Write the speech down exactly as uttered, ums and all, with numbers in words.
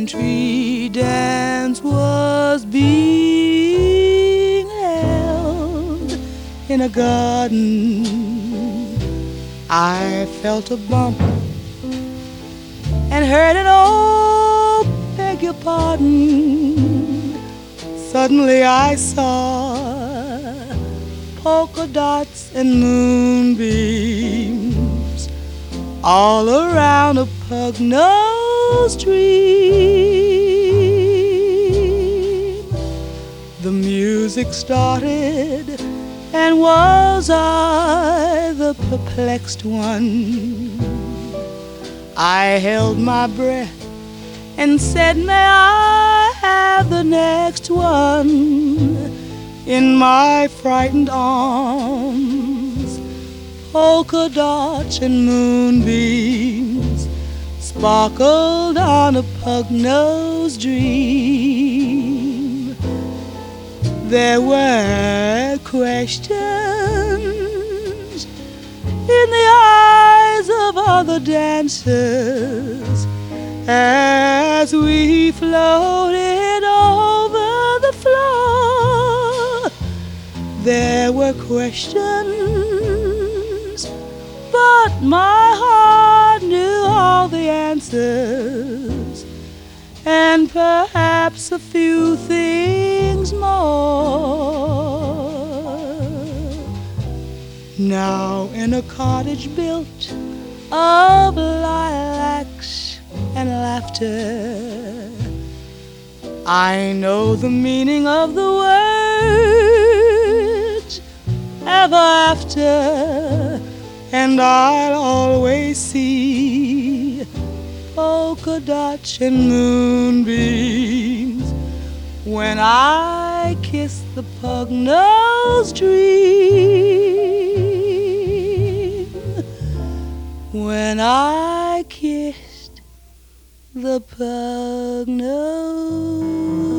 tree dance was being held in a garden. I felt a bump and heard an "oh, beg your pardon." Suddenly I saw polka dots and moonbeams all around a pug-nosed dream. The music started, and was I the perplexed one? I held my breath and said, "May I have the next one?" In my frightened arms, polka dots and moonbeams sparkled on a pug-nosed dream. There were questions in the eyes of other dancers as we floated over the floor. There were questions, but my heart knew all the answers, and perhaps a few things more. Now in a cottage built of lilacs and laughter, I know the meaning of the words ever after, and I'll always see polka dots and moonbeams when I kiss the pug-nosed dream. When I kissed the pug-nosed